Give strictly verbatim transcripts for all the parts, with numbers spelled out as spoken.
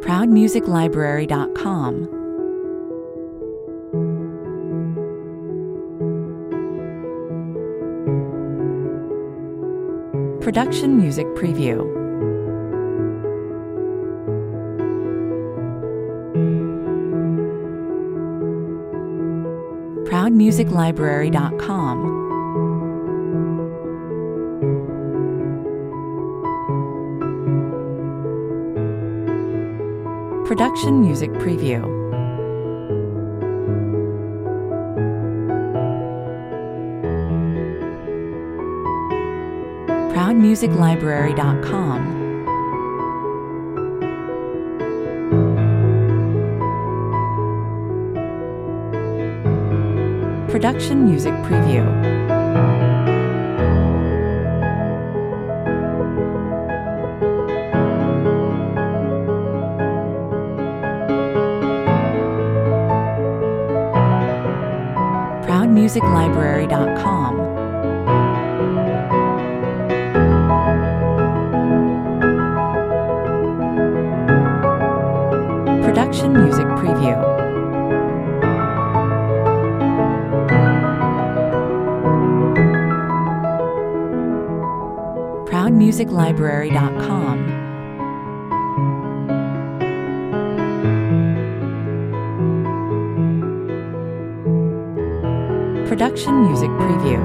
proud music library dot com. Production Music Preview. proud music library dot com. Production Music Preview. proud music library dot com. Production Music Preview. proud music library dot com. Production Music Preview. proud music library dot com. Production Music Preview.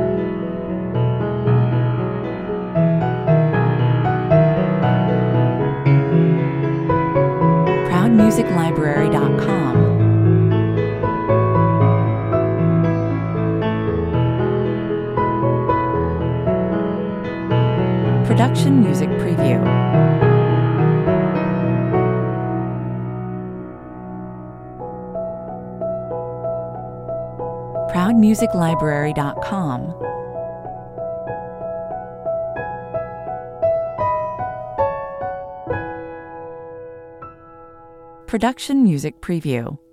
proud music library dot com. Production Music Preview. proud music library dot com. Production Music Preview.